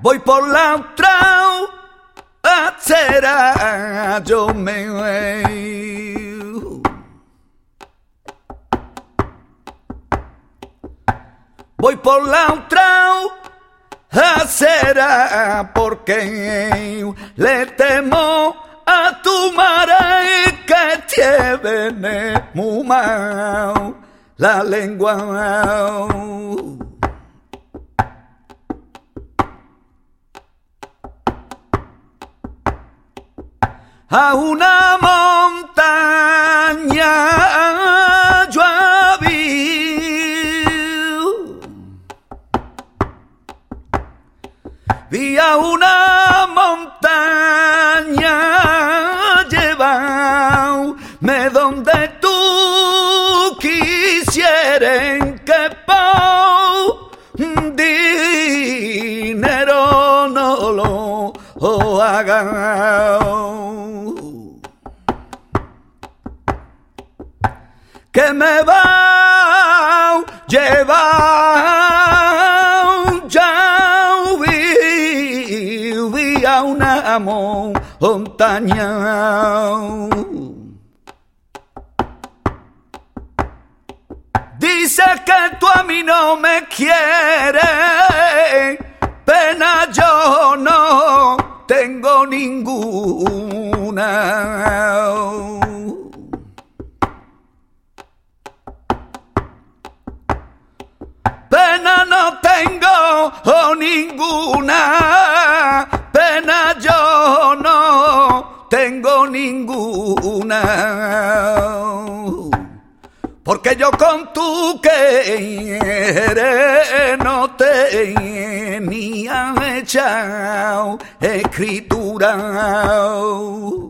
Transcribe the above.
voy por la otra acera, yo me voy por la otra acera porque le temo a tu madre que tiene muy mal la lengua. A una montaña yo vi a una montaña llevarme donde tú quisieras que por dinero no lo haga. Que me va a llevar, ya vi a una montaña. Dice que tú a mí no me quieres, pena yo no tengo ninguna. Pena no tengo ninguna, pena yo no tengo ninguna. Porque yo con tu querer no tenía echado escritura.